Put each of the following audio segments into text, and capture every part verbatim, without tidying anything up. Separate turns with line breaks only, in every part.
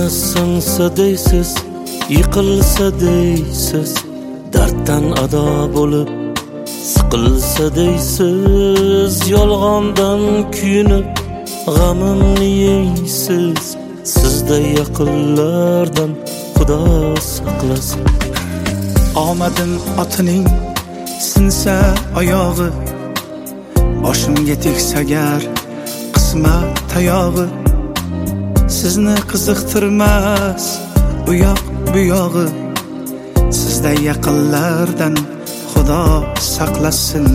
Qani sinsa deysiz, yiqilsa deysiz, darddan ado bo'lib siqilsa deysiz, yolg'ondan kuyinib g'amimni yeysiz. Sizday yaqinlardan Xudo saqlasin.
Omadim otining sinsa oyog'i, boshimga tegsa gar qismat tayog'i. Sizni qiziqtirmas u yoq bu yog'i, sizday yaqinlardan Xudo saqlasin.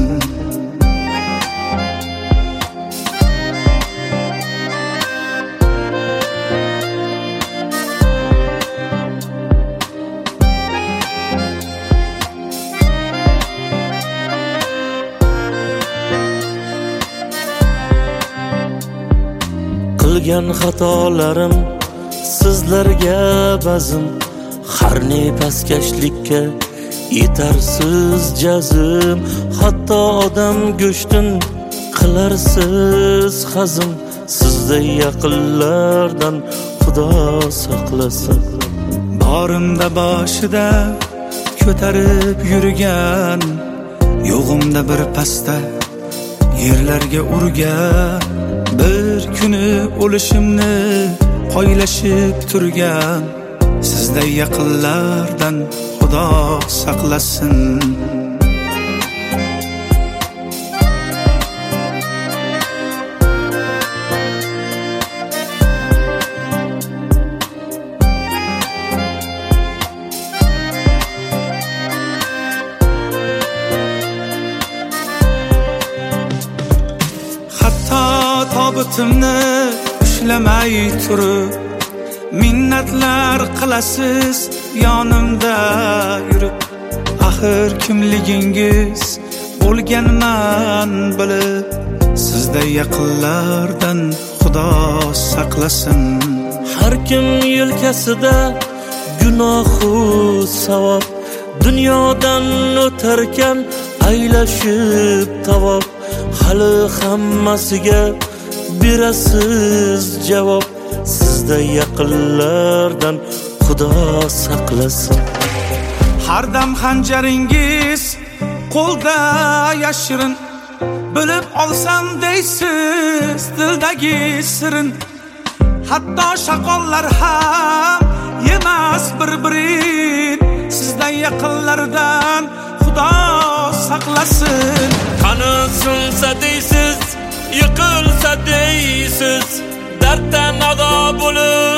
Qilgan xatolarim sizlarga bazm, har ne pastkashlikka yetarsiz jazm. Hatto odam go'shtin qilarsiz hazm, sizday yaqinlardan Xudo saqlasin.
Borimda boshida ko'tarib yurgan, yo'g'imda bir pasta yerlarga urgan, bir kuni o'lishimni poylashib turgan, sizday yaqinlardan Xudo saqlasin. Hatto tobutimni ushlamay turib minnatlar qilasiz yonimda yurib. Axir kimligingiz bo'lganman bilib, sizday yaqinlardan Xudo saqlasin.
Har kim yelkasida gunohu savob, dunyodan o'tarkan aylashib tavob. Hali hammasiga berasiz javob, sizday yaqinlardan Xudo saqlasin.
Har dam xanjaringiz qo'lda yashirin, bilib olsam deysiz dildagi sirin. Hatto shaqollar ham yemas bir-birin, sizday yaqinlardan Xudo saqlasin.
Qani sinsa deysiz, yiqilsa deysiz, darddan ado bo'lib